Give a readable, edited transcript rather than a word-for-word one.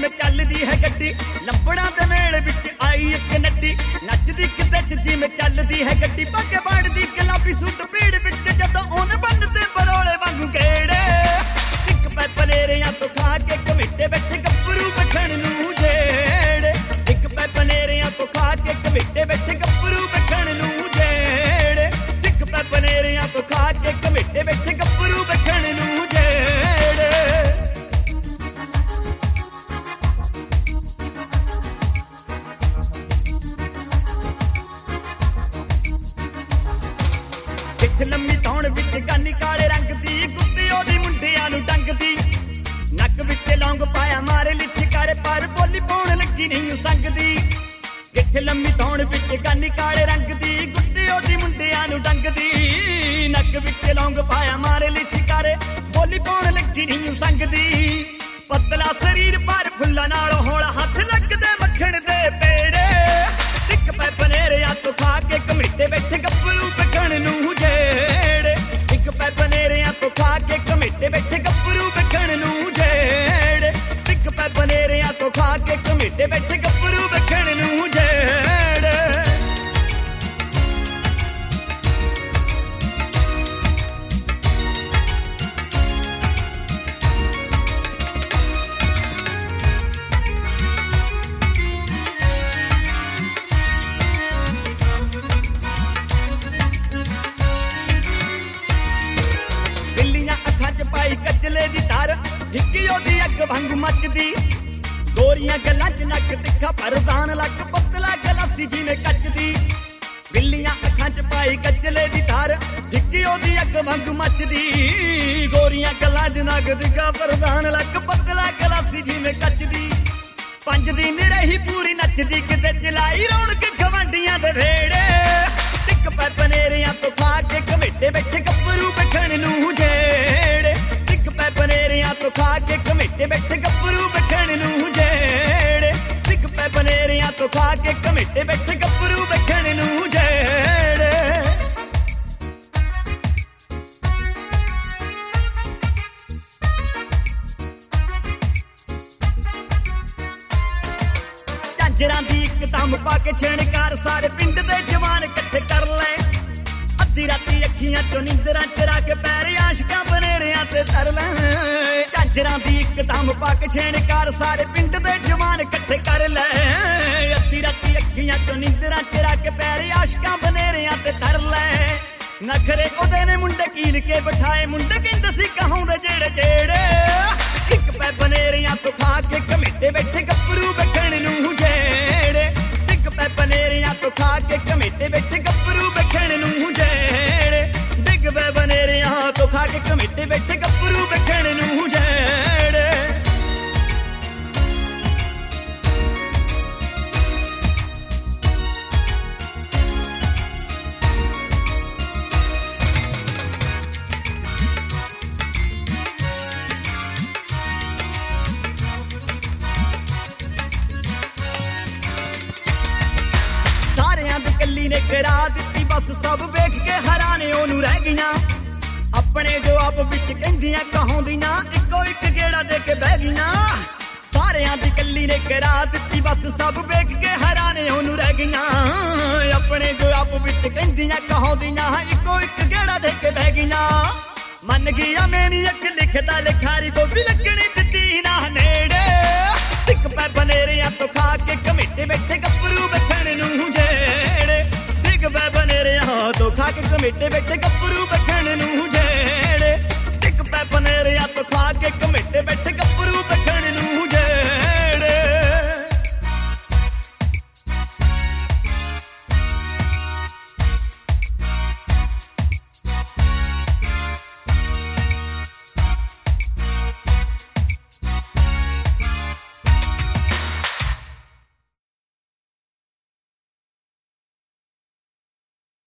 ਜਿਵੇਂ ਚੱਲਦੀ ਹੈ ਗੱਡੀ ਲੰਬੜਾਂ ਦੇ ਮੇਲ ਵਿੱਚ ਆਈ ਇੱਕ ਨੱਡੀ ਨੱਚਦੀ ਕਿਤੇ ਜਿਵੇਂ ਚੱਲਦੀ ਹੈ ਗੱਡੀ ਪੱਗ ਬਾੜਦੀ ਗੁਲਾਬੀ ਸੂਟ ਭੀੜ ਵਿੱਚ ਜਦੋਂ ਉਹਨੇ ਬੰਨਦੇ ਬਰੋਲੇ ਵਾਂਗੂ ਗੇੜੇ ਇੱਕ ਪੈ ਪਨੇਰਿਆਂ ਤੋਂ ਖਾ ਕੇ ਕਮੇਟੇ ਬੈਠੇ ਗੱਭਰੂ ਬੈਠਣ ਨੂੰ ਜਿਹੜੇ ਇੱਕ ਪੈ ਪਨੇਰਿਆਂ ਤੋਂ ਖਾ ਕੇ ਕਮੇਟੇ ਬੈਠੇ ਗੱਭਰੂ ਬੈਠਣ ਨੂੰ ਜਿਹੜੇ ਇੱਕ ਪੈ ਪਨੇਰਿਆਂ ਤੋਂ ਖਾ ਕੇ ਕਮੇਟੇ ਬੈਠੇ ਗੱਭਰੂ ਬੈਠਣ ਨੂੰ ਜਿਹੜੇ ਪਿੱਠ ਲੰਮੀ ਧੌਣ ਵਿੱਚ ਗਾਨੀ ਕਾਲੇ ਰੰਗ ਦੀ ਕੁੱਤੀ ਉਹਦੀ ਮੁੰਡਿਆਂ ਨੂੰ ਡੰਗਦੀ ਨੱਕ ਵਿੱਚ ਲੌਂਗ ਪਾਇਆ ਮਾਰੇ ਲਿੱਠੀ ਕਾਰੇ ਪਰ ਬੋਲੀ ਪਾਉਣ ਲੱਗੀ ਨਹੀਂ ਸੰਗਦੀ ਪਿੱਠ ਲੰਮੀ ਧੌਣ ਵਿੱਚ ਗਾਨੀ ਕਾਲੇ ਰੰਗ ਦੀ ਕੁੱਤੀ ਉਹਦੀ ਮੁੰਡਿਆਂ ਨੂੰ ਡੰਗਦੀ ਨੱਕ ਵਿੱਚ ਲੌਂਗ ਪਾਇਆ ਮਾਰੇ ਲਿੱਠੀ ਕਾਰੇ ਬੋਲੀ ਪਾਉਣ ਲੱਗੀ ਨਹੀਂ ਸੰਗਦੀ ਪਤਲਾ ਸਰੀਰ ਪਰ ਫੁੱਲਾਂ ਨਾਲ ਹੌਲਾ ਹੱਥ ਲੱਗਦੇ ਮੱਖਣ ਦੇ ਪੇੜੇ ਇੱਕ ਪੈ ਪਨੇਰਿਆਂ ਤੋਂ ਖਾ ਕੇ ਕਮੇਟੇ ਬੈਠੇ ਗੱਭਰੂ ਬੈਠਣ ਨੂੰ ਜਿਹੜੇ ਇੱਕ ਪੈ ਪਨੇਰਿਆਂ ਤੋਂ ਖਾ ਕੇ ਕਮੇਟੇ ਬੈਠੇ ਗੱਭਰੂ ਬੈਠਣ ਨੂੰ ਜਿਹੜੇ ਇੱਕ ਪੈ ਪਨੇਰਿਆਂ ਤੋਂ ਖਾ ਕੇ ਕਮੇਟੇ ਬੈਠੇ ਗੱਭਰੂ ਬੈਠਣ ਨੂੰ ਜਿਹੜੇ ਕੱਜਲੇ ਦੀ ਧਰ ਢਿੱਕੀ ਉਹਦੀ ਅੱਗ ਵਾਂਗ ਮੱਚਦੀ ਗੋਰੀਆਂ ਗੱਲਾਂ ਚ ਨੱਕ ਤਿੱਖਾ ਪਰਦਾਨ ਲੱਗ ਪਤਲਾ ਗਲਾਸੀ ਜਿਵੇਂ ਕੱਚਦੀ ਬਿੱਲੀਆਂ ਅੱਖਾਂ ਚ ਪਾਈ ਕੱਜਲੇ ਦੀ ਧਰ ਢਿੱਕੀ ਉਹਦੀ ਅੱਗ ਵਾਂਗ ਮੱਚਦੀ ਗੋਰੀਆਂ ਗੱਲਾਂ ਚ ਨੱਕ ਤਿੱਖਾ ਪਰਦਾਨ ਲੱਗ ਪਤਲਾ ਗਲਾਸੀ ਜਿਵੇਂ ਕੱਚਦੀ 5 ਦਿਨ ਰਹੀ ਪੂਰੀ ਨੱਚਦੀ ਕਿਤੇ ਚਲਾਈ ਰੌਣਕ ਗਵਾਂਡੀਆਂ ਦੇ ਵੇੜੇ ਟਿੱਕ ਪੈ ਪਨੇਰਿਆਂ ਤੋਂ ਖਾ ਕੇ ਕਮੇਟੇ ਬੈਠੇ ਗੱਭਰੂ ਬੈਠਣ ਨੂੰ ਜਿਹੜੇ ਪਨੇਰਿਆਂ ਤੋਂ ਖਾ ਕੇ ਕਮੇਟੇ ਬੈਠੇ ਗੱਭਰੂ ਬੈਠਣ ਨੂੰ ਜਿਹੜੇ ਸਿੱਖ ਪੈ ਪਨੇਰਿਆਂ ਤੋਂ ਖਾ ਕੇ ਕਮੇਟੇ ਬੈਠੇ ਗੱਭਰੂ ਬੈਠਣ ਨੂੰ ਜਿਹੜੇ ਝਾਂਜਰਾਂ ਦੀ ਇੱਕ ਦਮ ਪਾ ਕੇ ਛੇਣਕਾਰ ਸਾਰੇ ਪਿੰਡ ਦੇ ਜਵਾਨ ਇਕੱਠੇ ਕਰ ਲੈ ਅੱਧੀ ਰਾਤੀ ਅੱਖੀਆਂ ਚੋਂ ਨੀਂਦਰਾਂ ਚਰਾ ਕੇ ਪੈਰ ਆਸ਼ਕਾਂ ਬਨੇਰਿਆਂ ਤੇ ਧਰ ਲੈ ਝਾਂਜਰਾਂ ਦੀ ਇੱਕ ਦਮ ਪਾ ਕੇ ਛੇਣਕਾਰ ਸਾਰੇ ਪਿੰਡ ਦੇ ਜਵਾਨ ਇਕੱਠੇ ਕਰ ਲੈ ਅੱਧੀ ਰਾਤੀ ਅੱਖੀਆਂ ਚੋਂ ਨੀਂਦਰਾਂ ਚਰਾ ਕੇ ਪੈਰ ਆਸ਼ਕਾਂ ਬਨੇਰਿਆਂ ਤੇ ਧਰ ਲੈ ਨਖਰੇ ਉਹਦੇ ਨੇ ਮੁੰਡੇ ਕੀਲ ਕੇ ਬਿਠਾਏ ਮੁੰਡੇ ਕਹਿੰਦੇ ਸੀ ਕਹਾਉਂਦੇ ਜਿਹੜੇ ਜਿਹੜੇ ਇੱਕ ਪੈ ਬਨੇਰਿਆਂ ਤੋਂ ਖਾ ਕੇ ਕਮੇਟੇ ਬੈਠੇ ਗੱਭਰੂ ਬੈਠਣ ਨੂੰ ਜਿਹੜੇ ਇੱਕ ਪੈ ਬਨੇਰਿਆਂ ਤੋਂ ਖਾ ਕੇ ਕਮੇਟੇ ਬੈਠੇ ਗੱਭਰੂ ਬੈਠਣ ਨੂੰ ਜਿਹੜੇ ਡਿੱਗ ਪੈ ਬਨੇਰਿਆਂ ਤੋਂ ਖਾ ਕੇ ਕਮੇਟੇ ਬੈਠੇ ਗੱਭਰੂ ਬੈਠਣ ਨੂੰ ਜਿਹੜੇ ਨੇ ਕਰਾ ਦਿੱਤੀ ਬਸ ਸਭ ਵੇਖ ਕੇ ਹੈਰਾਨੇ ਉਹਨੂੰ ਰਹਿ ਗਈਆਂ ਆਪਣੇ ਜੋ ਆਪ ਵਿੱਚ ਕਹਿੰਦੀਆਂ ਕਹਾਉਂਦੀਆਂ ਇੱਕੋ ਇੱਕ ਗੇੜਾ ਦੇ ਕੇ ਬਹਿ ਗਈਆਂ ਸਾਰਿਆਂ ਦੀ ਕੱਲੀ ਨੇ ਕਰਾ ਦਿੱਤੀ ਬਸ ਸਭ ਵੇਖ ਕੇ ਹੈਰਾਨੇ ਉਹਨੂੰ ਰਹਿ ਗਈਆਂ ਆਪਣੇ ਜੋ ਆਪ ਵਿੱਚ ਕਹਿੰਦੀਆਂ ਕਹਾਉਂਦੀਆਂ ਇੱਕੋ ਇੱਕ ਗੇੜਾ ਦੇ ਕੇ ਬਹਿ ਗਈਆਂ ਮੰਨ ਗਿਆ ਮੇਰੀ ਅੱਖ ਲਿਖਦਾ ਲਿਖਾਰੀ ਗੋਭੀ ਲੱਗਣੀ ਦਿੱਤੀ ਨਾ ਨੇੜੇ ਇੱਕ ਪੈ ਬਨੇਰਿਆਂ ਤੋਂ ਖਾ ਕੇ ਕਮੇਟੇ ਬੈਠੇ ਗੱਭਰੂ ਬੈਠਣ ਨੂੰ ਜਿਹੜੇ ਡਿੱਗ ਪੈ ਬਨੇਰਿਆਂ ਤੋਂ ਖਾ ਕੇ ਕਮੇਟੇ ਬੈਠੇ ਗੱਭਰੂ ਬੈਠਣ ਨੂੰ ਜਿਹੜੇ ਇੱਕ ਪੈ ਬਨੇਰਿਆਂ ਤੋਂ ਖਾ ਕੇ